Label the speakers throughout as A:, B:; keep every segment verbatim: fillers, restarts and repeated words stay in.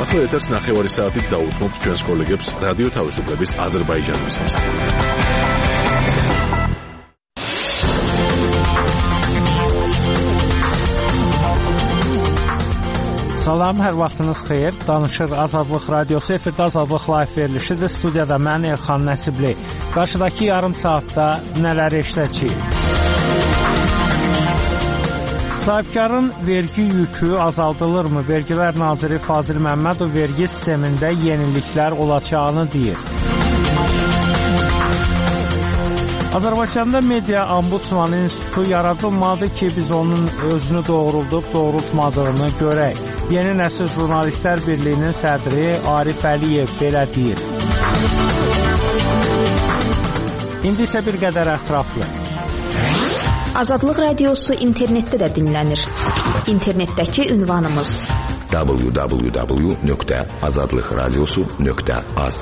A: ახლა ეთერს ნახევარი საათით დაუთმობთ ჩვენს კოლეგებს რადიო თავისუფლების აზერბაიჯანის სამსახურით.
B: Salam, hər vaxtınız xeyir. Danışır Azadlıq Radiosu, efirdə Azadlıq Live verilişidir. Studiyada mən Elxan Nəsibli. Qarşıdakı yarım saatda nələri eşidəcəyik? Sahibkarın vergi yükü azaldılırmı? Vergilər naziri Fazil Məmmədov vergi sistemində yeniliklər olacağını deyir. Azərbaycanda Media Ombudsman İnstitutu yaradılmadı ki, biz onun özünü doğruldub, doğrultmadığını görək. Yeni Nəsil Jurnalistlər Birliyinin sədri Arif Əliyev belə deyir. İndi isə bir qədər ətraflı.
C: Azadlıq Radiosu internetdə də dinlənir. İnternetdəki ünvanımız w w w nöqtə azadlıq radiosu nöqtə az.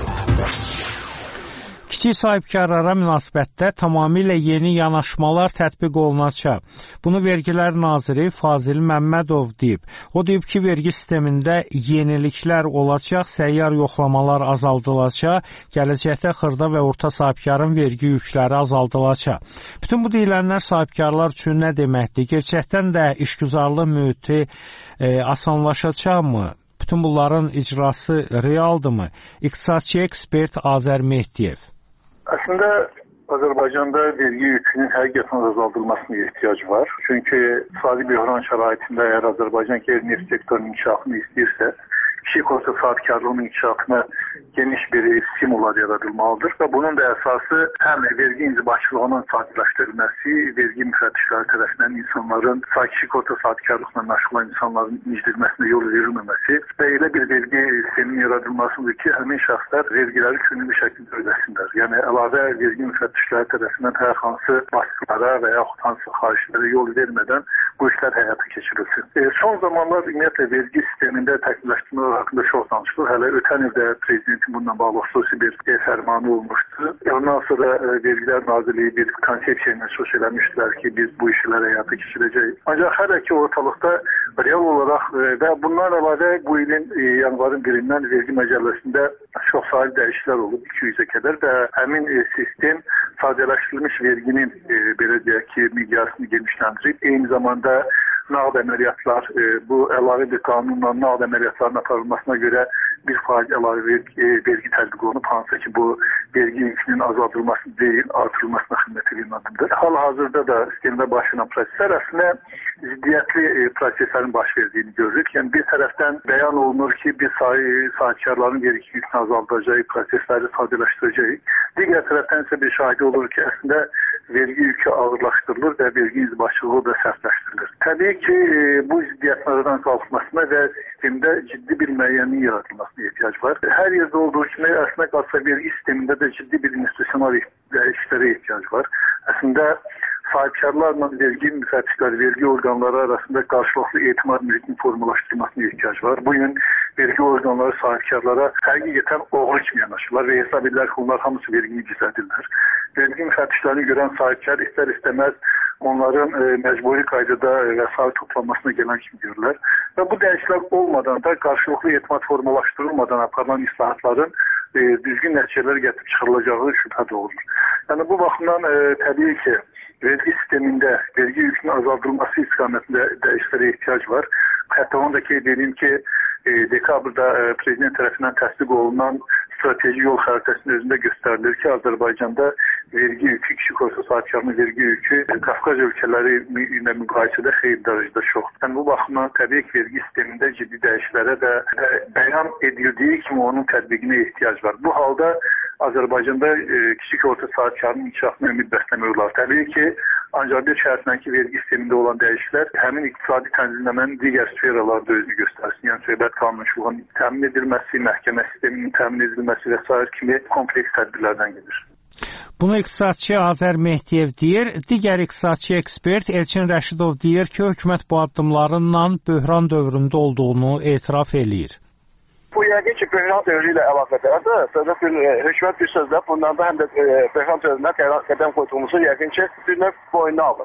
B: Kiçik sahibkarlara münasibətdə tamamilə yeni yanaşmalar tətbiq olunacaq. Bunu Vergilər Naziri Fazil Məmmədov deyib. O deyib ki, vergi sistemində yeniliklər olacaq, səyyar yoxlamalar azaldılacaq, gələcəkdə xırda və orta sahibkarın vergi yükləri azaldılacaq. Bütün bu deyilənlər sahibkarlar üçün nə deməkdir? Gerçəkdən də işgüzarlıq mühiti e, asanlaşacaqmı? Bütün bunların icrası realdırmı? İqtisadçı ekspert Azər Mehdiyev.
D: Əslində Azərbaycanda vergi yükünün həqiqətən azaldılmasına ehtiyac var. Çünki iqtisadi böhran şəraitində əgər Azərbaycan neft sektorunun inkişafını istəyirsə, kiçik orta sahibkarlığın inkişafına geniş bir stimular yaradılmalıdır və bunun da əsası həm vergi inzibatçılığının sadələşdirilməsi, vergi müfəttişləri tərəfindən insanların, kiçik orta sahibkarlıqla məşğul olan insanların incdilməsinə yol verilməməsi və elə bir vergi sisteminin yaradılmasıdır ki, həmin şəxslər vergiləri könüllü şəkildə ödəsinlər. Yəni əlavə vergi müfəttişləri tərəfindən hər hansı baskılara və yaxud hansı xahişlərə yol vermədən bu işlər həyata keçirilsin. E, son zamanlar ümumiyyətlə vergi sistemində təkmilləşdirmə haqqında çox danışılır. Hələ ötən ildə prezidentin bununla bağlı xüsusi bir e, fərmanı olmuşdu. Ondan sonra e, Vergilər Nazirliyi bir konsepsiya ilə söz eləmişdilər ki, biz bu işləri həyata keçirəcəyik. Ancaq hələ ki ortalıqda real olaraq e, və bundan əlavə bu ilin e, yanvarın birindən vergi məcəlləsində çox saylı dəyişikliklər olub, iki yüzə qədər və həmin e, sistem sadələşdirilmiş verginin e, belə deyək ki, miqyasını genişləndirib. Eyni zamanda nağd əməliyyatlar, e, bu əlavə bir qanunla nağd əməliyyatların aparılmasına görə bir faiz əlavə vergi, e, vergi tətbiq olunub, hansı ki bu vergi yükünün azaldılması deyil, artırılmasına xidmət edilməkdir. Hal-hazırda da sistemdə başlanan proseslər əslində ziddiyyətli e, proseslərin baş verdiyini görürük. Yəni bir tərəfdən bəyan olunur ki, biz sahibkarların vergi yükünü azaldacaq, prosesləri sadələşdirəcək. Digər tərəfdən isə bir şahidi olur ki, əslində vergi yükü ağırlaşdırılır və vergi inzibatçılığı da sərtləşdirilir. Təbii ki, bu ziddiyyətlərdən qalxmasına və sistemdə ciddi bir müəyyənlik yaradılmasına ehtiyac var. Hər yerdə olduğu kimi, əslində qalsa vergi sistemində də ciddi bir institusional dəyişiklərə ehtiyac var. Əslində sahibkarlarla vergi müfəttişləri, vergi orqanları arasında qarşılıqlı etimad mühitinin formalaşdırılmasına ehtiyac var. Bu gün vergi orqanları sahibkarlara həqiqətən oğru kimi yanaşırlar və hesab edirlər ki, onlar hamısı vergini gizlədirlər. Vergi müfəttişlərini görən sahibkar istər-istəməz onların e, məcburi qaydada vəsait toplanmasına gələn kimi görürlər. Və bu dəyişikliklər olmadan da qarşılıqlı etimad formalaşdırılmadan aparılan islahatların e, düzgün nəticələr gətirib çıxarılacağı şübhə doğurur. Yəni bu baxımdan e, təbii ki, vergi sistemində vergi yükünün azaldılması istiqamətində dəyişiklərə ehtiyac var. Hətta onu da qeyd edeyim ki, e, dekabrda e, prezident tərəfindən təsdiq olunan strateji yol xəritəsinin özündə göstərilir ki, Azərbaycanda vergi yükü, kiçik orta sahibkarlığın vergi yükü Qafqaz ölkələri ilə müqayisədə xeyli dərəcədə çoxdur. Yəni bu baxımdan təbii ki, vergi sistemində ciddi dəyişiklərə və bəyan edildiyi kimi onun tətbiqinə ehtiyac var. Bu halda Azərbaycanda e, kiçik orta sahibkarlığın inkişafına ümid bəsləmək olar. Təbii ki, ancaq bir şərtlə ki, vergi sistemində olan dəyişikliklər həmin iqtisadi tənzimləmənin digər sferalarda özünü göstərsin. Yəni söhbət qanunçuluğun təmin edilməsi, məhkəmə sisteminin təmin edilməsi və sair kimi kompleks tədbirlərdən gedir.
B: Bunu iqtisadçı Azər Mehdiyev deyir. Digər iqtisadçı ekspert Elçin Rəşidov deyir ki, hökumət bu addımlarla böhran dövründə olduğunu etiraf eləyir.
E: Bu yəqin ki, böhran dövrü ilə əlaqədardır. Sadəcə bir hökumət bir sözlə bundan da həm də böhran dövrünə qədəm qoyduğumuzu yəqin ki, bir növ boynuna alır.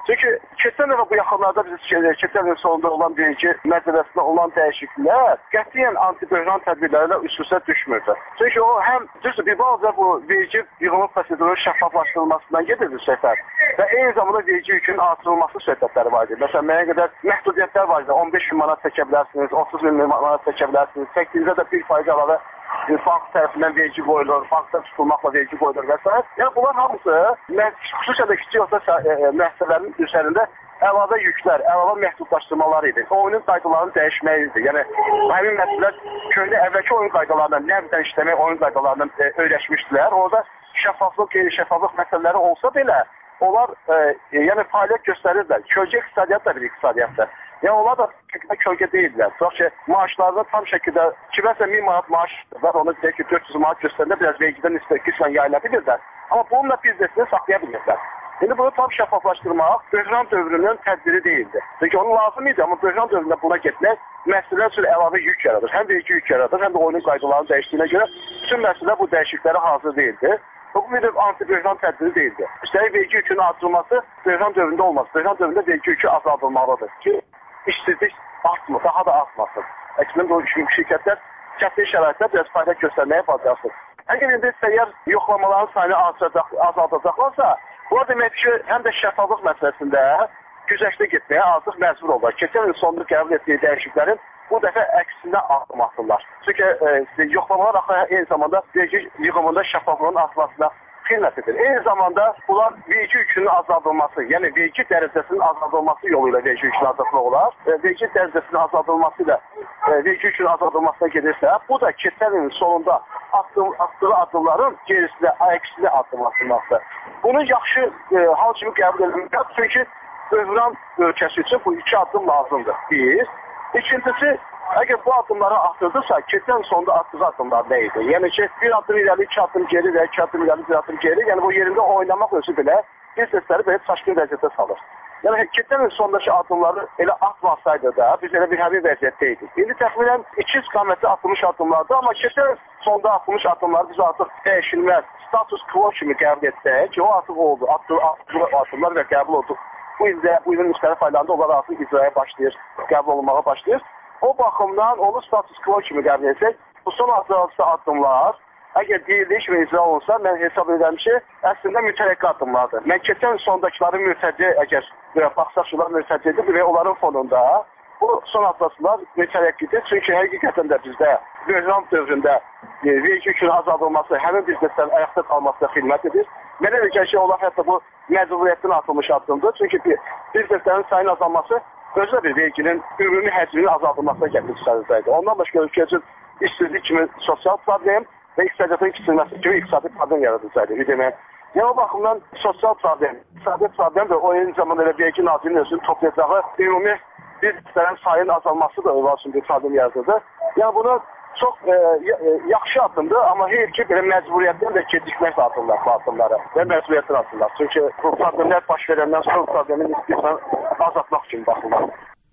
E: Çünki keçən dəfə bu yaxınlarda biz keçən il sonunda olan vergi məcəlləsində olan dəyişikliklər qətiyyən anti-böhran tədbirləri ilə üst-üstə düşmürdü. Çünki o həm düzdür, bir bazı bu vergi yığımı prosedurunun şəffaflaşdırılmasından gedirdi söhbət və eyni zamanda vergi yükünün artırılması söhbətləri var idi. Məsələn, müəyyən qədər məhdudiyyətlər var idi. on beş min manat çəkə bilərsiniz, otuz min manat çəkə bilərsiniz, çəkdiyinizdə də bir faiz əlavə bank tərəfindən vergi qoyulur, bankdan tutulmaqla vergi qoyulur və s. Yəni bunlar hamısı xüsusən də kiçik orta müəssisələrin üzərində əlavə yüklər, əlavə məhdudlaşdırmalar idi. Oyunun qaydalarını dəyişməyi idi. Yəni həmin məsələlər köhnə əvvəlki oyun qaydalarından nəvdən işləmək oyun qaydalarından e, öyrəşmişdilər. Orada şəffaflıq, qeyri-şəffaflıq məsələləri olsa belə onlar e, yəni fəaliyyət göstərirlər. Kölgə iqtisadiyyat da bir iqtisadiyyatdır. Yəni onlar da kölgə deyirlər. Tutaq ki, maaşlarında tam şəkildə kiməsə min manat maaş var, onu deyək ki, dörd yüz manat göstərəndə biraz vergidən nisbət qismən yayıla bilirlər. Amma bununla biznesini saxlaya bilirlər. İndi bunu tam şəffaflaşdırmaq böhran dövrünün tədbiri deyildi. Çünki onun lazım idi, amma böhran dövründə buna getmək məsələlər üçün əlavə yük yaradır. Həm vergi yük yaradır, həm də oyunun qaydalarının dəyişdiyinə görə bütün məsələ bu dəyişikliklərə hazır deyildi. Bu bir anti-böhran tədbiri deyildi. Üstəlik vergi yükünün artırılması böhran dövründə olmaz. Böhran dövründə vergi yükü azaldılmalıdır ki, işsizlik artmır, daha da artmasın. Əksinə bu şirkətlər çətin şəraitdə biraz fəaliyyət göstərməyə bacarsın. Əgər indi səyyar yoxlamaların sayını azaldacaqlarsa, bu demək ki, həm də şəffaflıq məsələsində güzəştə getməyə artıq məcbur olurlar. Keçən il sonunda qəbul etdiyi dəyişikliklərin bu dəfə əksində addım atırlar. Çünki e, yoxlamalar axı eyni zamanda vergi yığımında şəffaflığın artmasına xidmət edir. Eyni zamanda bunlar vergi yükünün azaldılması, yəni vergi dərəcəsinin azaldılması yolu ilə vergi yükünü azaltmaq olar. E, vergi dərəcəsinin azaldılması ilə e, vergi yükünün azaldılmasına gedirsə, bu da keçən ilin sonunda atdım, atdığı addımların gerisində, əksinə addım atılması. Bunu yaxşı e, hal kimi qəbul edilmək, çünki böhran ölkəsi üçün bu iki addım lazımdır. Bir. İkincisi, əgər bu addımları atırdısa, keçən sonunda atdığı addımlar nə idi? Yəni ki, bir addım irəli, iki addım geri və iki addım irəli, bir addım geri. Yəni bu yerində oynamaq özü belə biznesləri belə çaşqın vəziyyətə salır. Yəni keçən il sondakı addımları elə atmasaydı da, biz elə bir həmin vəziyyətdəydik. İndi təxminən iki istiqamətli atılmış addımlardır, amma keçən sonda atılmış addımları biz artıq dəyişilməz, status quo kimi qəbul etsək ki, o artıq oldu, atdığı addımlar və qəbul oldu. Bu ildə, bu ilin müxtəlif aylarında onlar artıq icraya başlayır, qəbul olunmağa başlayır. O baxımdan onu status quo kimi qəbul etsək, bu son atılması addımlar, əgər deyildiyi kimi icra olunsa, mən hesab edirəm ki, əslində mütərəqqi addımlardır. Mən keçən sondakıları mürtəci, əgər baxsaq şunlar mürtəcidir və onların fonunda bu son atılmasılar mütərəqqidir. Çünki həqiqətən də bizdə böhran dövründə e, vergi yükünün azaldılması, həmin bizneslərin ayaqda qalmasına xidmət edir. Mənə elə gəlir ki, onlar hətta bu məcburiyyətdən atılmış addımdır. Çünki bizneslərin sayının azalması özü bir verginin ümumi həcminin azaldılmasına gətirir. Ondan başqa ölkə üçün işsizlik kimi sosial problem və iqtisadiyyatın kiçilməsi kimi iqtisadi problem yaradılsaydı. Yəni o baxımdan sosial problem, iqtisadi problem və o eyni zamanda elə vergi nazirinin özünün toplayacağı ümumi bizneslərin sayının azalması da onlar üçün bir problem yaradıldı. Yəni bunu çox e, yaxşı addımdır, amma heyr ki, belə məcburiyyətdən də gecikmək addımlar, bu addımlara və məcburiyyətdən addımlar. Çünki bu problemlər baş verəndən sonra bu problemin nisbətən azaltmaq kimi baxırlar.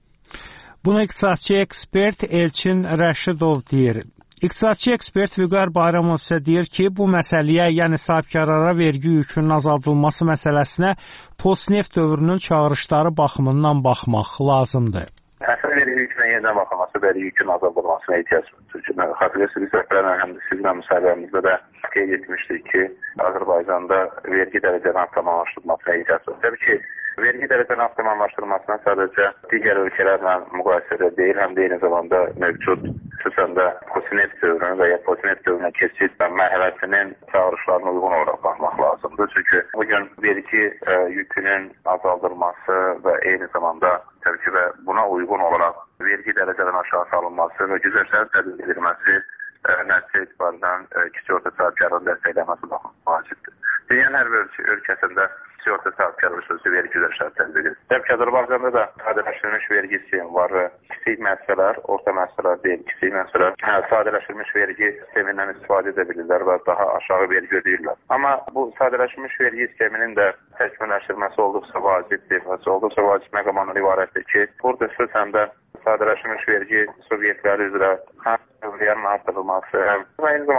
B: Bunu iqtisadçı ekspert Elçin Rəşidov deyir. İqtisadçı ekspert Vüqar Bayramov isə deyir ki, bu məsələyə, yəni sahibkarlara vergi yükünün azaldılması məsələsinə postneft dövrünün çağırışları baxımından baxmaq lazımdır.
F: Əsas vergi yükünə yenidən baxılması, vergi yükünün azaldılmasına ehtiyac var. Çünki xatırlayırsınız, rəhbərlə həm də sizlə müsahibəmizdə də qeyd etmişdik ki, Azərbaycanda vergi dərəcənin avtomatlaşdırılmasına ehtiyac var. Təbii ki, vergi dərəcənin avtomatlaşdırılmasına sadəcə digər ölkələrlə müqayisədə deyil, həm də eyni zamanda mövcud, xüsusən də postneft dövrünün və ya postneft dövrünə keçid və mərhələsinin çağırışlarına uyğun olaraq baxmaq lazımdır. Çünki bugün vergi e, yükünün azaldılması və eyni zamanda təbii ki, və buna uyğun olaraq vergi dərəcədən aşağı salınması və güzəştlərin tədbiq edilməsi e, nəticə etibarindən e, kiçik orta sahibkarlığın dəstəkləməsi baxımından vacibdir. Dünyanın hər bir ölkəsində kiçik orta sahibkarlıq xüsusi vergi güzəştləri tədbiq edilir. Təbii ki, Azərbaycanda da sadələşdirilmiş vergi sistemi var və kiçik müəssisələr, orta müəssisələr deyil, kiçik müəssisələr hə, sadələşdirilmiş vergi sistemindən istifadə edə bilirlər və daha aşağı vergi ödəyirlər. Amma bu sadələşdirilmiş vergi sisteminin də təkmilləşdirilməsi olduqca vacibdir. Olduqca vacib məqamından ibarətdir ki, burada xüsusən də sadələşdirilmiş vergi subyektləri üzrə həm dövriyyənin artırılması, həm eyni zamanda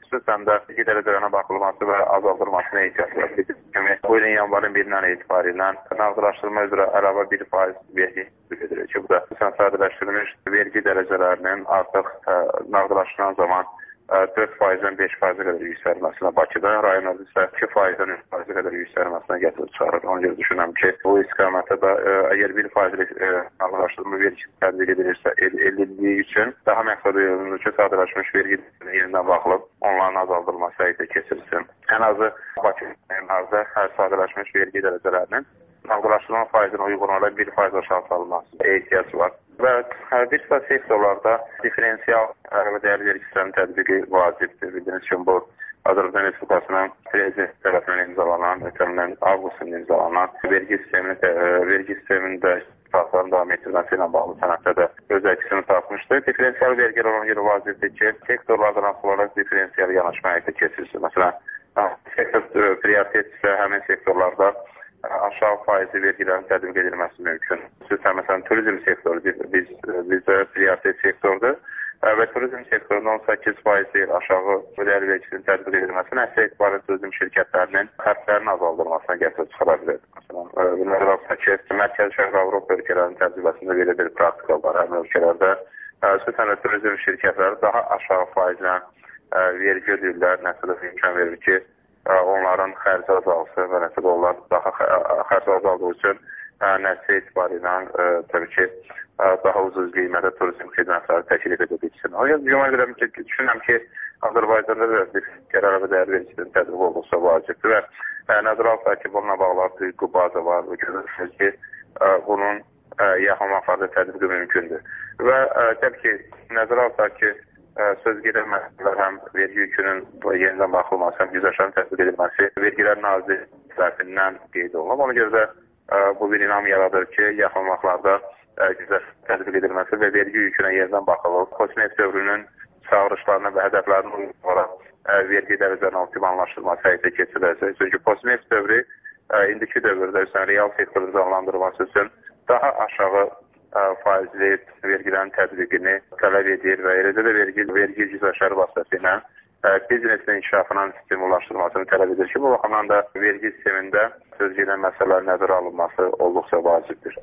F: xüsusən də vergi dərəcələrine baxılması və azaldılmasına ehtiyac var. Kimi, bu ilin yanvarın birindən etibarilə nağdlaşdırma üzrə əlavə bir faiz vergi edilir ki, bu da sadələşdirilmiş vergi dərəcələrinin artıq ə, nağdlaşdıran zaman dörd faizdən beş faizə qədər yüksəlməsinə, Bakıda rayonlarda isə iki faizdən üç faizə qədər yüksəlməsinə gətirib çıxarır. Ona görə düşünürəm ki, bu istiqamətdə də əgər bir faizli nağdlaşdırma vergisi tətbiq edilirsə, edildiyi üçün daha məqsədə yönlüdür ki, sadələşmiş vergi yerindən baxılıb, onların azaldılması həyata keçirilsin. Ən azı Bakı rayonlarda hər sadələşmiş vergi dərəcələrinin nağdlaşdırma faizine uyğun olaraq bir faiz aşağı salınması ehtiyac var. Və bir sıra sektorlarda diferensial və dəyərli vergisinin tətbiqi vacibdir. Bildiyiniz kimi bu Azərbaycan Respublikasının prezident tərəfindən imzalanan, ötən avqustun imzalanan vergi sistemində vergi sistemində islahatların davam etdirilməsi ilə bağlı sənəddə də öz əksini tapmışdır. Diferensial vergilər ona görə vacibdir ki, sektorlardan asılı olaraq diferensial yanaşma həyata keçirilsin. Məsələn, sektor prioritet isə həmin sektorlarda aşağı faizli vergilərin tətbiq edilməsi mümkün. Xüsusən, məsələn, turizm sektoru biz, bizdə prioritet sektordur və turizm sektorunda on səkkiz faiz deyil aşağı dəyərli vergisinin tətbiq edilməsi nəsə etibarən turizm şirkətlərinin xərclərinin azaldılmasına gətirib çıxara bilər. Məsələn, bilməli olsa ki, Mərkəzi Şərq Avropa ölkələrinin təcrübəsində belə bir praktika var həmin ölkələrdə. Xüsusən də turizm şirkətləri daha aşağı faizlə vergi ödəyirlər, nəsə də imkan verir ki, onların xərci azalsın və nəsə də onlar daha xərci azaldığı üçün nəticə etibarilə təbii ki, daha ucuz qiymətə turizm xidmətləri təklif edə bilsin. O yüzden düşünürəm ki, Azərbaycanda da bir qərar və dəyər vergisinin tətbiq olduqsa vacibdir və nəzərə alsaq ki, bununla bağlı hüquqi baza var və görürsünüz ki, bunun yaxın vaxtlarda tətbiqi mümkündür. Və təbii ki, nəzərə alsaq ki, söz gedən məsələlər həm vergi yükünün yenidən baxılması, həm güzəştlərin tətbiq edilməsi vergilər naziri tərəfindən qeyd olunub. Ona görə də bu bir inam yaradır ki, yaxın vaxtlarda güzəştlərin tətbiq edilməsi və vergi yükünə yenidən baxılıb. Kosmet dövrünün çağırışlarına və hədəflərinin uyğun olaraq vergi dərəcələrinin optimallaşdırılması həyata keçiriləcək. Çünki kosmet dövrü indiki dövrdə real sektorun canlandırılması üçün daha aşağı faizli vergilərin tətbiqini tələb edir və eləcə də vergi, vergi güzəştləri vasitəsilə biznesin inkişafının stimullaşdırılmasını tələb edir ki, bu baxımdan da vergi sistemində söz gedən məsələlərin nəzərə alınması olduqca vacibdir.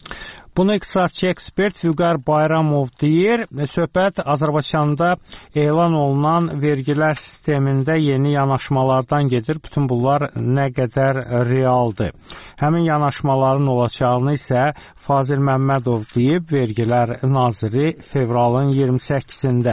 B: Bunu iqtisadçı ekspert Vüqar Bayramov deyir. Söhbət Azərbaycanda elan olunan vergilər sistemində yeni yanaşmalardan gedir. Bütün bunlar nə qədər realdır. Həmin yanaşmaların olacağını isə Fazil Məmmədov deyib, vergilər naziri fevralın iyirmi səkkizində.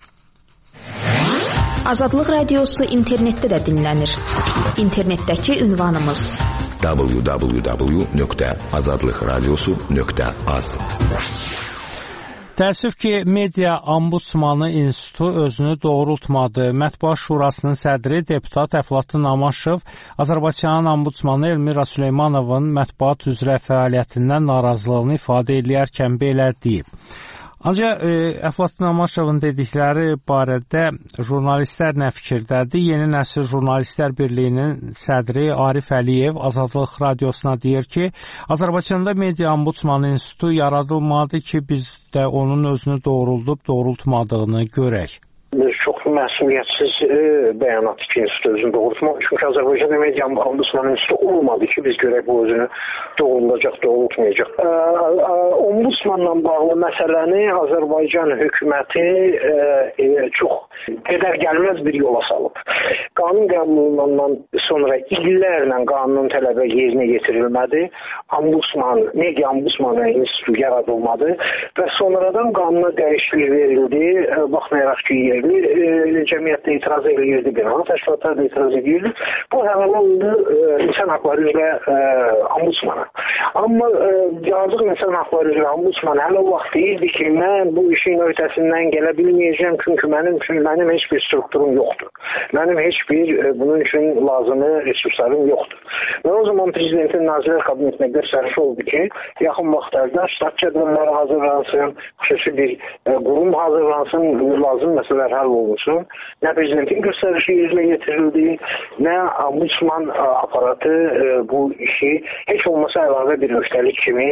C: Azadlıq Radiosu internetdə də dinlənir. İnternetdəki ünvanımız w w w nöqtə azadlıq radiosu nöqtə az.
B: Təəssüf ki, Media Ombudsmanı İnstitutu özünü doğrultmadı. Mətbuat Şurasının sədri deputat Əflatın Amaşov Azərbaycanın Ombudsmanı Elmira Süleymanovun mətbuat üzrə fəaliyyətindən narazılığını ifadə edərkən belə deyib. Ancaq e, Əflatın Amaşovun dedikləri barədə jurnalistlər nə fikirdədir? Yeni Nəsil Jurnalistlər Birliyinin sədri Arif Əliyev Azadlıq Radiosuna deyir ki, Azərbaycanda Media Ombudsmanı İnstitutu yaradılmadı ki, biz də onun özünü doğruldub, doğrultmadığını görək.
G: Çox məsuliyyətsiz e, bəyanat ki, institutu özünü doğrultmaq. Çünki Azərbaycanda Media Ombudsmanı İnstitutu olmadı ki, biz görək bu özünü doğrulacaq, doğrultmayacaq. E, e, Ombudsmanla bağlı məsələni Azərbaycan hökuməti e, e, çox qədər gəlməz bir yola salıb. Qanun qəbulundan sonra illərlə qanunun tələbə yerinə yetirilmədi. Ombudsman, Media Ombudsmanı İnstitutu yaradılmadı və sonradan qanuna dəyişiklik verildi. E, baxmayaraq ki, yerli e, cəmiyyətdə etiraz edirdi, beynəlxalq təşkilatlar da etiraz edirdi. Bu həvalə oldu e, insan haqları üzrə e, ombudsmana. Amma e, yazıq insan haqları üzrə ombudsman hələ o vaxt deyirdi ki, mən bu işin ötəsindən gələ bilməyəcəm, çünki mənim üçün mənim heç bir strukturum yoxdur. Mənim heç bir e, bunun üçün lazımı resurslarım yoxdur. Və o zaman Prezidentin Nazirlər Kabinetinə göstəriş oldu ki, yaxın vaxtlarda ştat cədvəlləri hazırlansın, xüsusi bir e, qurum hazırlansın, lazım məsələlər həll olunsun. Nə Prezidentin göstərişi yerinə yetirildi, nə Ombudsman aparatı bu işi heç olmasa əlavə bir öhdəlik kimi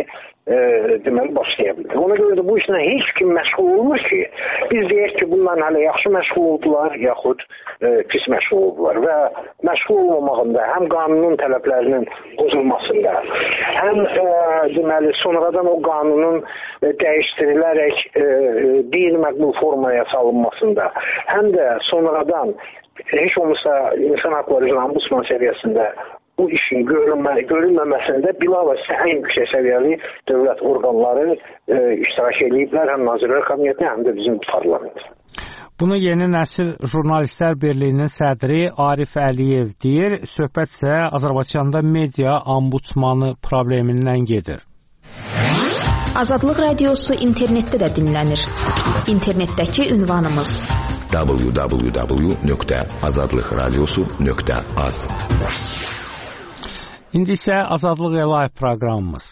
G: e, deməli başlaya bilər. Ona görə də bu işlə heç kim məşğul olmur ki, biz deyək ki, bunlar hələ yaxşı məşğul oldular, yaxud e, pis məşğul oldular və məşğul olmamağında həm qanunun tələblərinin pozulmasında, həm e, deməli sonradan o qanunun e, dəyişdirilərək e, qeyri-məqbul formaya salınmasında, həm də sonradan heç olmasa insan haqları üzrə ombudsman səviyyəsində bu işin görünmə, görünməməsində bilavasitə ən yüksək səviyyəli dövlət orqanları e, iştirak ediblər, həm Nazirlər Kabineti, həm də bizim parlament.
B: Bunu Yeni Nəsil Jurnalistlər Birliyinin sədri Arif Əliyev deyir. Söhbət isə Azərbaycanda media ombudsmanı problemindən gedir.
C: Azadlıq Radiosu internetdə də dinlənir. İnternetdəki ünvanımız w w w nöqtə azadlıq radiosu nöqtə az.
B: İndi isə Azadlıq Live proqramımız.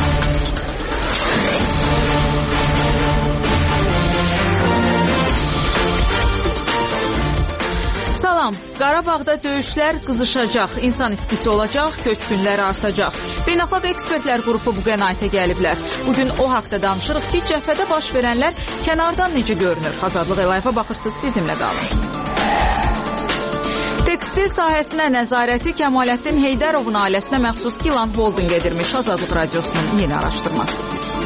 H: Salam, Qarabağda döyüşlər qızışacaq, insan itkisi olacaq, köçkünlər artacaq. Beynəlxalq ekspertlər qrupu bu qənaətə gəliblər. Bugün o haqda danışırıq ki, cəbhədə baş verənlər kənardan necə görünür? Azadlıq Live-a baxırsınız, bizimlə qalın. Tekstil sahəsinə nəzarəti Kəmaləddin Heydərovun ailəsinə məxsus Gilan Holding edirmiş. Azadlıq Radiosunun yeni araşdırması.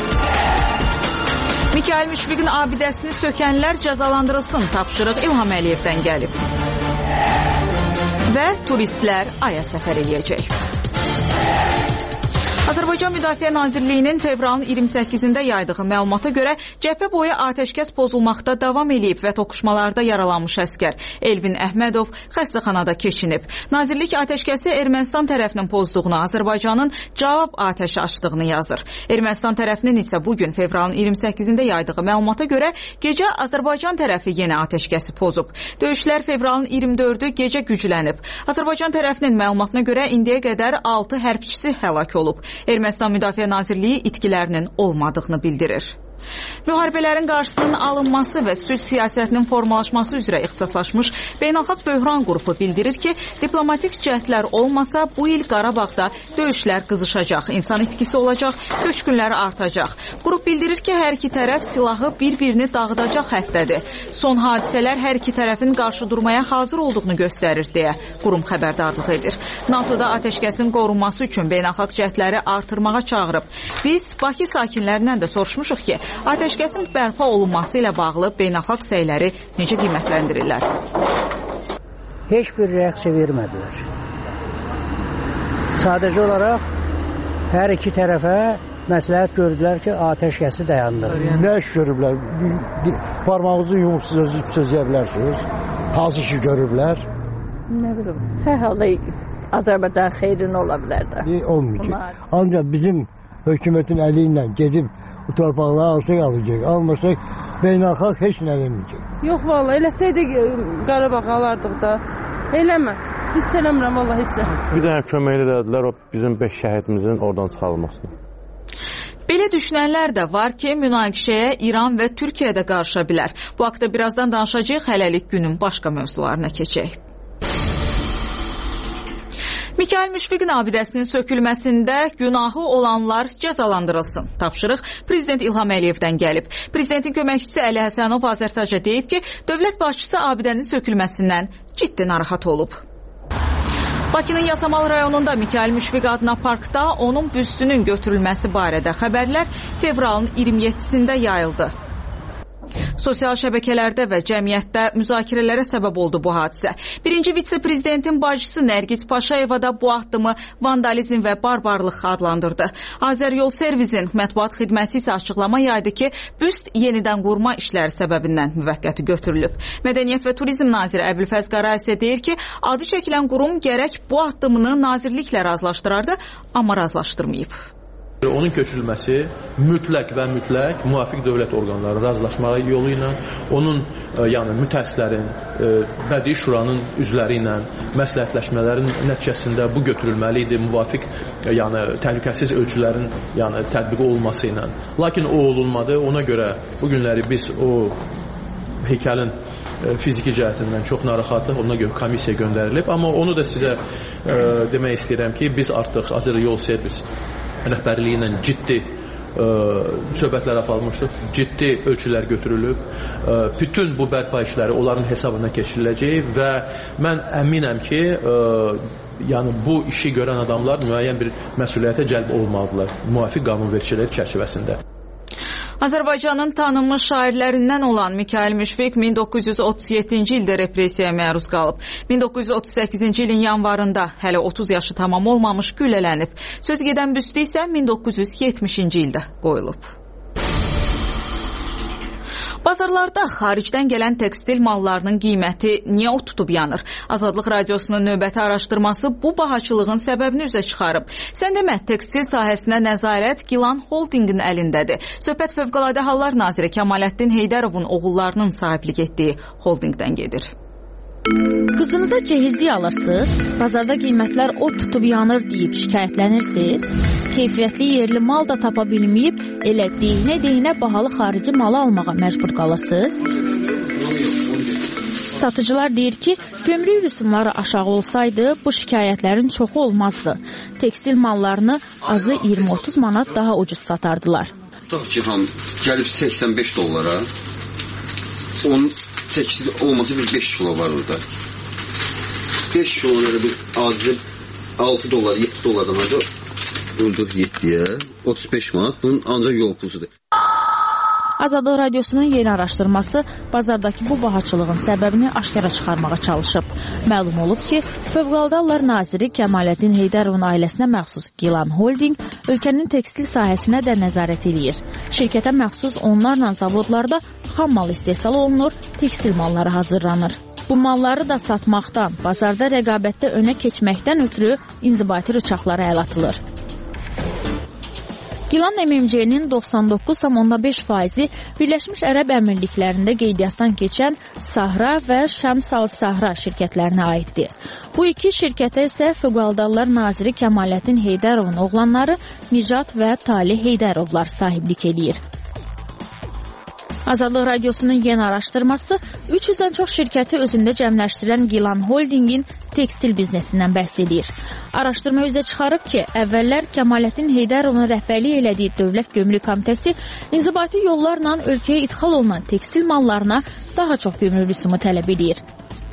H: Mikayıl Müşfiqin abidəsini sökənlər cəzalandırılsın. Tapşırıq İlham Əliyevdən gəlib. Və turistlər Aya səfər edəcək. Azərbaycan Müdafiə Nazirliyinin fevralın iyirmi səkkizində yaydığı məlumata görə cəbhə boyu atəşkəs pozulmaqda davam edib və toqquşmalarda yaralanmış əskər Elvin Əhmədov xəstəxanada keçinib. Nazirlik atəşkəsi Ermənistan tərəfinin pozduğunu, Azərbaycanın cavab atəşi açdığını yazır. Ermənistan tərəfinin isə bugün fevralın iyirmi səkkizində yaydığı məlumata görə gecə Azərbaycan tərəfi yenə atəşkəsi pozub. Döyüşlər fevralın iyirmi dördü gecə güclənib. Azərbaycan tərəfinin məlumatına görə indiyə qədər altı hərbçisi həlak olub. Ermənistan Müdafiə Nazirliyi itkilərinin olmadığını bildirir. Müharibələrin qarşısının alınması və sülh siyasətinin formalaşması üzrə ixtisaslaşmış Beynəlxalq Böhran qrupu bildirir ki, diplomatik cəhdlər olmasa bu il Qarabağda döyüşlər qızışacaq, insan itkisi olacaq, köçkünlər artacaq. Qrup bildirir ki, hər iki tərəf silahı bir-birini dağıdacaq həddədir. Son hadisələr hər iki tərəfin qarşı durmaya hazır olduğunu göstərir deyə qurum xəbərdarlıq edir. NATOda atəşkəsin qorunması üçün beynəlxalq cəhdləri artırmağa çağırıb. Biz Bakı sakinlərindən də soruşmuşuq ki, atəşkəsin bərpa olunması ilə bağlı beynəlxalq səyləri necə qiymətləndirirlər?
I: Heç bir reaksiya vermədilər. Sadəcə olaraq hər iki tərəfə məsləhət gördülər ki, atəşkəsi dayandır.
J: Nə iş görüblər? Parmağınızı yumub siz özünüz sözləyə bilərsiniz. Hansı işi görüblər?
K: Nə bilim, hər halda Azərbaycan xeyrin ola bilər də.
J: Olmayacaq. Ancaq bizim hökumətin əli ilə gedib bu torpaqları alsaq alacaq. Almasaq beynəlxalq heç nə deməyəcək.
K: Yox valla, eləsəydik Qarabağ alardıq da. Eləmə. Hiss eləmirəm valla heç nə.
L: Bir dənə köməkli elədilər o bizim beş şəhidimizin oradan çıxarılmasını.
H: Belə düşünənlər də var ki, münaqişəyə İran və Türkiyə də qarışa bilər. Bu haqda birazdan danışacağıq, hələlik günün başqa mövzularına keçək. Mikayıl Müşfiqin abidəsinin sökülməsində günahı olanlar cəzalandırılsın. Tapşırıq Prezident İlham Əliyevdən gəlib. Prezidentin köməkçisi Əli Həsənov Azərtaca deyib ki, dövlət başçısı abidənin sökülməsindən ciddi narahat olub. Bakının Yasamal rayonunda Mikayıl Müşfiq adına parkda onun büstünün götürülməsi barədə xəbərlər fevralın iyirmi yeddisində yayıldı. Sosial şəbəkələrdə və cəmiyyətdə müzakirələrə səbəb oldu bu hadisə. Birinci vitse-prezidentin bacısı Nərgiz Paşayeva da bu addımı vandalizm və barbarlıq adlandırdı. Azəryol Servisin mətbuat xidməti isə açıqlama yaydı ki, büst yenidən qurma işləri səbəbindən müvəqqəti götürülüb. Mədəniyyət və Turizm naziri Əbülfəz Qarayev isə deyir ki, adı çəkilən qurum gərək bu addımını nazirliklə razılaşdırardı, amma razılaşdırmayıb.
M: Onun köçürülməsi mütləq və mütləq müvafiq dövlət orqanları razılaşmaları yolu ilə, onun yəni mütəxəssislərin, bədii şuranın üzvləri ilə məsləhətləşmələrin nəticəsində bu götürülməli idi, müvafiq yəni təhlükəsiz ölçülərin yəni tətbiq olunması ilə. Lakin o olunmadı. Ona görə bu günləri biz o heykəlin fiziki cəhətindən çox narahatıq, ona görə komissiya göndərilib. Amma onu da sizə e, demək istəyirəm ki, biz artıq Azəryol Servis rəhbərliyi ilə ciddi ə, söhbətlər aparılmışdır. Ciddi ölçülər götürülüb. Ə, bütün bu bərpa işləri onların hesabına keçiriləcək və mən əminəm ki, ə, yəni bu işi görən adamlar müəyyən bir məsuliyyətə cəlb olmalıdırlar müvafiq qanunvericiliyi çərçivəsində.
H: Azərbaycanın tanınmış şairlərindən olan Mikayıl Müşfiq min doqquz yüz otuz yeddinci ildə repressiyaya məruz qalıb. min doqquz yüz otuz səkkizinci ilin yanvarında hələ otuz yaşı tamam olmamış güllələnib. Söz gedən büstü isə min doqquz yüz yetmişinci ildə qoyulub. Bazarlarda xaricdən gələn tekstil mallarının qiyməti niyə od tutub yanır? Azadlıq Radiosunun növbəti araşdırması bu bahaçılığın səbəbini üzə çıxarıb. Sən demə, tekstil sahəsinə nəzarət Gilan Holdingin əlindədir. Söhbət Fövqəladə Hallar Naziri Kəmaləddin Heydərovun oğullarının sahiblik etdiyi holdingdən gedir.
N: Qızınıza cehizlik alırsınız, bazarda qiymətlər od tutub yanır deyib şikayətlənirsiniz, keyfiyyətli yerli mal da tapa bilməyib, elə deyinə-deyinə bahalı xarici malı almağa məcbur qalırsınız. Satıcılar deyir ki, gömrük rüsumları aşağı olsaydı, bu şikayətlərin çoxu olmazdı. Tekstil mallarını azı iyirmi otuz manat daha ucuz satardılar.
O: Tutaq ki, ham gəlib səksən beş dollara, onun tekstil olmasa bir beş kilo var orada. beş kilolara bir adil altı dolar, yeddi dolardan ancaq öldür yeddiyə, otuz beş manat bunun ancaq yol pulusudur.
N: Azadlıq Radiosunun yeni araşdırması bazardakı bu bahaçılığın səbəbini aşkara çıxarmağa çalışıb. Məlum olub ki, Fövqəladə Hallar Naziri Kəmaləddin Heydərovun ailəsinə məxsus Gilan Holding ölkənin tekstil sahəsinə də nəzarət edir. Şirkətə məxsus onlarla zavodlarda xam mal istehsal olunur, tekstil malları hazırlanır. Bu malları da satmaqdan, bazarda rəqabətdə önə keçməkdən ötürü inzibati rıçaqlara əl atılır. Gilan M M C-nin doxsan doqquz tam onda beş faizi Birləşmiş Ərəb Əmirliklərində qeydiyyatdan keçən Sahra və Şəms Al-Sahra şirkətlərinə aiddir. Bu iki şirkətə isə Fövqəladə Hallar Naziri Kəmaləddin Heydərovun oğlanları Nicat və Talih Heydərovlar sahiblik edir. Azadlıq Radiosunun yeni araşdırması üç yüzdən çox şirkəti özündə cəmləşdirən Gilan Holdingin tekstil biznesindən bəhs edir. Araşdırma üzə çıxarıb ki, əvvəllər Kəmaləddin Heydərovun rəhbərlik elədiyi Dövlət Gömrük Komitəsi inzibati yollarla ölkəyə idxal olunan tekstil mallarına daha çox gömrük rüsumu tələb edir.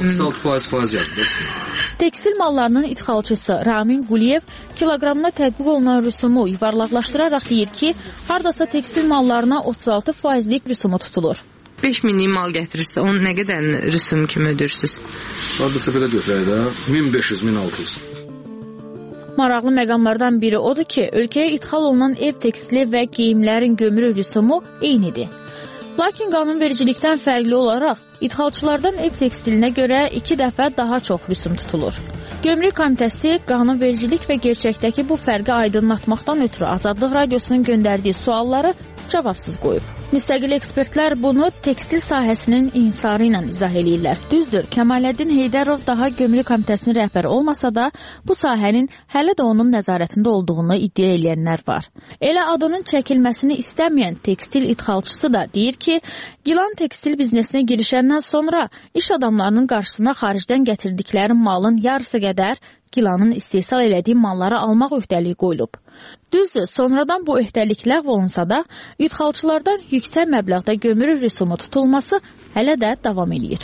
N: Tekstil mallarının idxalçısı Ramin Quliyev kiloqramına tətbiq olunan rüsumu yuvarlaqlaşdıraraq deyir ki, hardasa tekstil mallarına otuz altı faizlik rüsumu tutulur.
P: beş minlik mal gətirirsə, onun nə qədər rüsum kimi ödürsünüz?
Q: Hardasa belə götürək də, min beş yüz min altı yüz.
N: Maraqlı məqamlardan biri odur ki, ölkəyə idxal olunan ev tekstili və geyimlərin gömrük rüsumu eynidir. Lakin qanunvericilikdən fərqli olaraq idxalçılardan ev tekstilinə görə iki dəfə daha çox rüsum tutulur. Gömrük Komitəsi qanunvericilik və gerçəkdəki bu fərqi aydınlatmaqdan ötürü Azadlıq Radiosunun göndərdiyi sualları cavabsız qoyub. Müstəqil ekspertlər bunu tekstil sahəsinin inhisarı ilə izah eləyirlər. Düzdür, Kəmaləddin Heydərov daha Gömrük Komitəsinin rəhbəri olmasa da, bu sahənin hələ də onun nəzarətində olduğunu iddia eləyənlər var. Elə adının çəkilməsini istəməyən tekstil idxalçısı da deyir ki, Gilan tekstil biznesinə girişəndən sonra iş adamlarının qarşısına xaricdən gətirdikləri malın yarısı qədər Gilanın istehsal elədiyi malları almaq öhdəliyi qoyulub. Düzdür, sonradan bu öhdəlik ləğv olunsa da, idxalçılardan yüksək məbləğdə gömrük rüsumu tutulması hələ də davam edir.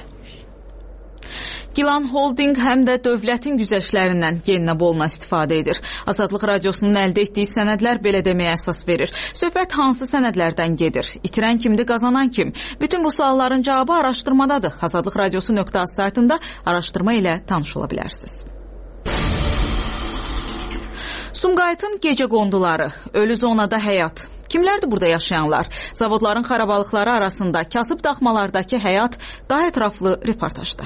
H: Gilan Holding həm də dövlətin güzəştlərindən yeninə boluna istifadə edir. Azadlıq Radiosunun əldə etdiyi sənədlər belə deməyə əsas verir. Söhbət hansı sənədlərdən gedir? İtirən kimdir, qazanan kim? Bütün bu sualların cavabı araşdırmadadır. Azadlıq Radiosu nöqtə az saytında araşdırma ilə tanış ola bilərsiniz. Sumqayıtın gecə qonduları, ölü zonada həyat. Kimlərdir burada yaşayanlar? Zavodların xarabalıqları arasında kasıb daxmalardakı həyat daha ətraflı reportajda.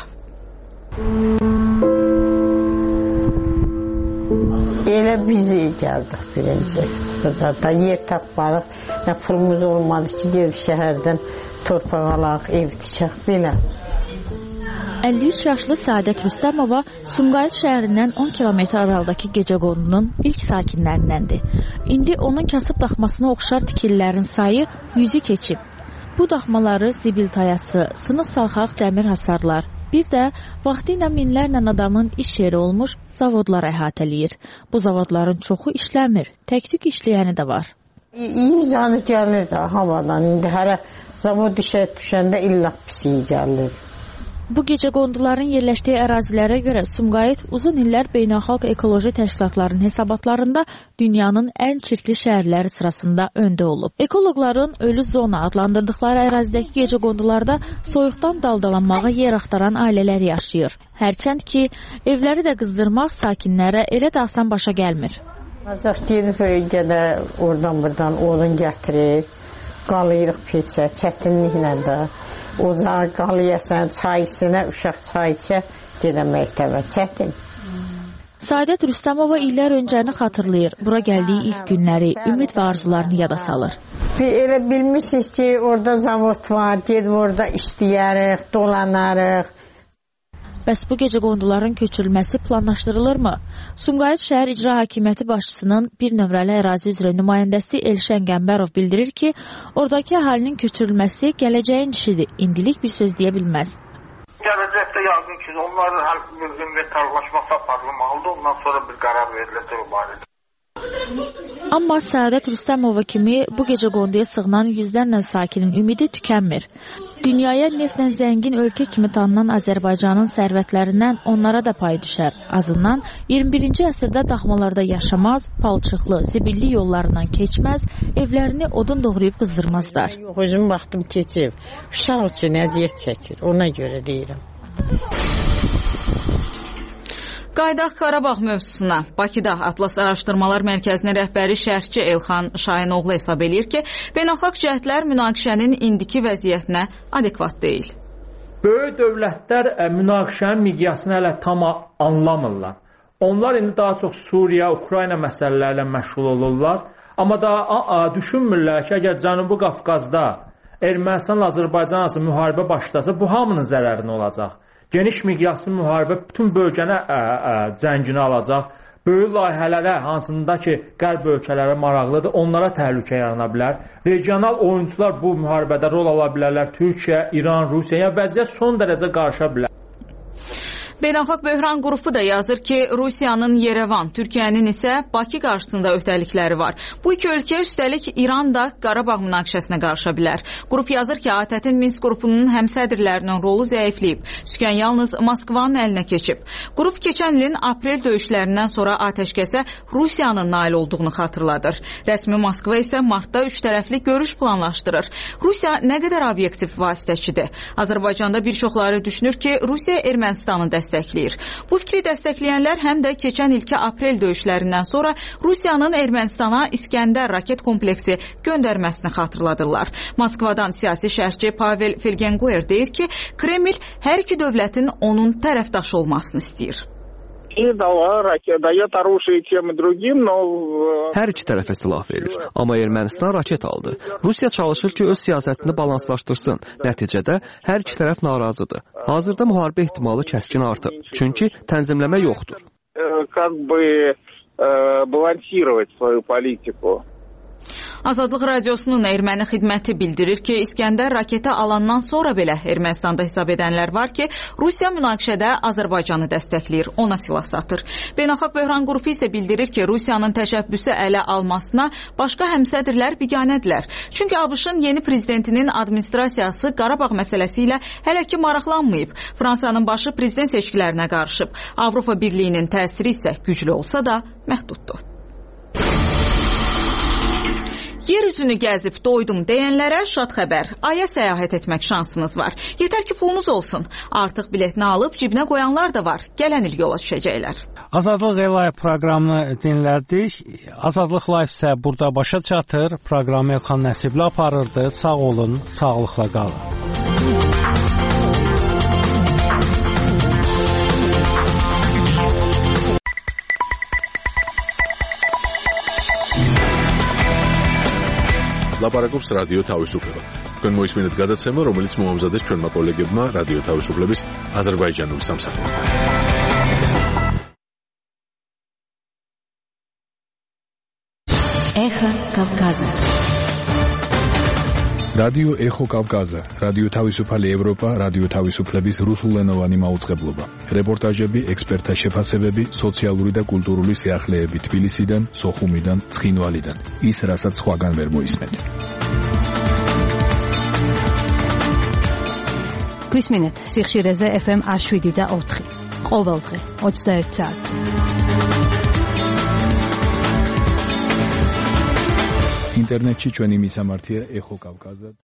R: Elə bizi gəldik birinci. Da yer tapmalıq, nə pulumuz olmadı ki, gedib şəhərdən torpaq alaq, ev tikək, belə.
N: əlli üç yaşlı Səadət Rüstəmova Sumqayıt şəhərindən on kilometr aralıdakı Gecəqondunun ilk sakinlərindəndir. İndi onun kasıb daxmasına oxşar tikililərin sayı yüzü keçib. Bu daxmaları zibil tayası, sınıq salxaq dəmir hasarlar, bir də vaxtı ilə minlərlə adamın iş yeri olmuş zavodlar əhatələyir. Bu zavodların çoxu işləmir, tək-tük işləyəni də var.
R: İyi canı gəlir də havadan. İndi hələ zavod işə düşəndə illa pis iyi gəlir.
N: Bu gecəqonduların yerləşdiyi ərazilərə görə Sumqayıt uzun illər beynəlxalq ekoloji təşkilatların hesabatlarında dünyanın ən çirkli şəhərləri sırasında öndə olub. Ekoloqların ölü zona adlandırdıqları ərazidəki gecəqondularda soyuqdan daldalanmağa yer axtaran ailələr yaşayır. Hərçənd ki, evləri də qızdırmaq sakinlərə elə də asan başa gəlmir.
R: Ancaq gedib öygədə oradan buradan odun gətirib, qalayırıq peçə, çətinliklə də. Ocağı qalıyasan, çay içsinə, uşaq çay içə, gedən məktəbə, çətin.
N: Saadət Rüstəmova illər öncəni xatırlayır. Bura gəldiyi ilk günləri, ümid və arzularını yada salır.
R: Elə bilmişik ki, orada zavod var, gedib orada işləyərik, dolanarıq.
N: Bəs bu gecəqonduların köçürülməsi planlaşdırılırmı? Sumqayıt şəhər icra hakimiyyəti başçısının bir nömrəli ərazi üzrə nümayəndəsi Elşən Qəmbərov bildirir ki, oradakı əhalinin köçürülməsi gələcəyin işidir. İndilik bir söz deyə bilməz.
S: Gələcəkdə yaqın ki, onların inventarlaşması aparılmalıdır, ondan sonra bir qərar veriləcək o barədə.
N: Amma Səadət Rüstəmova kimi bu gecəqonduya sığınan yüzlərlə sakinin ümidi tükənmir. Dünyaya neftlə zəngin ölkə kimi tanınan Azərbaycanın sərvətlərindən onlara da pay düşər. Azından iyirmi birinci əsrdə daxmalarda yaşamaz, palçıqlı, zibilli yollarından keçməz, evlərini odun doğrayıb qızdırmazlar.
R: Yox, özüm vaxtım keçib. Uşaq üçün əziyyət çəkir, ona görə deyirəm.
H: Qaydaq Qarabağ mövzusuna. Bakıda Atlas Araşdırmalar Mərkəzinin rəhbəri şərhçi Elxan Şahinoğlu hesab edir ki, beynəlxalq cəhdlər münaqişənin indiki vəziyyətinə adekvat deyil.
T: Böyük dövlətlər münaqişənin miqyasını hələ tam anlamırlar. Onlar indi daha çox Suriya, Ukrayna məsələlərlə məşğul olurlar. Amma daha düşünmürlər ki, əgər Cənubi Qafqazda Ermənistanla Azərbaycan arası müharibə başlasa, bu hamının zərərinə olacaq. Geniş miqyaslı müharibə bütün bölgənə ə, ə, cənginə alacaq. Böyük layihələrə, hansında ki, qərb ölkələrə maraqlıdır, onlara təhlükə yarana bilər. Regional oyuncular bu müharibədə rol ala bilərlər. Türkiyə, İran, Rusiya, yəni vəziyyət son dərəcə qarışa bilər.
H: Beynəlxalq Böhran qrupu da yazır ki, Rusiyanın Yerevan, Türkiyənin isə Bakı qarşısında öhdəlikləri var. Bu iki ölkə üstəlik İran da Qarabağ münaqişəsinə qarışa bilər. Qrup yazır ki, A T Ə-in Minsk qrupunun həmsədrlərinin rolu zəifləyib. Sükən yalnız Moskvanın əlinə keçib. Qrup keçən ilin aprel döyüşlərindən sonra atəşkəsə Rusiyanın nail olduğunu xatırladır. Rəsmi Moskva isə martda üç tərəfli görüş planlaşdırır. Rusiya nə qədər obyektiv vasitəçidir? Azərbaycanda bir çoxları düşünür ki, Rusiya Ermənistanı dəstəkləyir. Dəstəkləyir. Bu fikri dəstəkləyənlər həm də keçən ilki aprel döyüşlərindən sonra Rusiyanın Ermənistana İskəndər raket kompleksi göndərməsini xatırladırlar. Moskvadan siyasi şərhçi Pavel Felgenguer deyir ki, Kreml hər iki dövlətin onun tərəfdaşı olmasını istəyir.
U: Hər iki tərəfə silah verir, amma Ermənistan raket aldı. Rusiya çalışır ki, öz siyasətini balanslaşdırsın. Nəticədə hər iki tərəf narazıdır. Hazırda müharibə ehtimalı kəskin artıb, çünki tənzimləmə yoxdur.
H: Azadlıq Radiosunun erməni xidməti bildirir ki, İskəndər raketi alandan sonra belə Ermənistanda hesab edənlər var ki, Rusiya münaqişədə Azərbaycanı dəstəkləyir, ona silah satır. Beynəlxalq Böhran qrupu isə bildirir ki, Rusiyanın təşəbbüsü ələ almasına başqa həmsədrlər biganədirlər. Çünki ABŞ-ın yeni prezidentinin administrasiyası Qarabağ məsələsi ilə hələ ki maraqlanmayıb. Fransanın başı prezident seçkilərinə qarışıb. Avropa Birliyinin təsiri isə güclü olsa da məhduddur. Yer üzünü gəzib doydum deyənlərə şad xəbər. Aya səyahət etmək şansınız var. Yetər ki, pulunuz olsun. Artıq biletini alıb cibinə qoyanlar da var. Gələn il yola düşəcəklər.
B: Azadlıq Live proqramını dinlədik. Azadlıq Live isə burada başa çatır. Proqramı Elxan Nəsibli aparırdı. Sağ olun, sağlıqla qalın.
A: ლაპარაკობს რადიო თავისუფლება. თქვენ მოისმინეთ გადაცემა, რომელიც მოამზადეს ჩვენმა კოლეგებმა რადიო თავისუფლების აზერბაიჯანული სამსახურიდან.
C: Эхо Кавказа.
D: რადიო ეხო კავკაზა, რადიო თავისუფალი ევროპა, რადიო თავისუფლების რუსულენოვანი მაუწყებლობა. რეპორტაჟები, ექსპერტთა შეფასებები, სოციალური და კულტურული სიახლეები თბილისიდან, სოხუმიდან, ცხინვალიდან. ის, რასაც სხვაგან ვერ მოისმენთ.
V: გვისმინეთ სიხშირეზე ეფ ემ ათს შვიდი და ოთხი. ყოველდღე ოცდაერთი საათი.
D: ინტერნეტში ჩვენი მისამართია ეხო კავკაზა.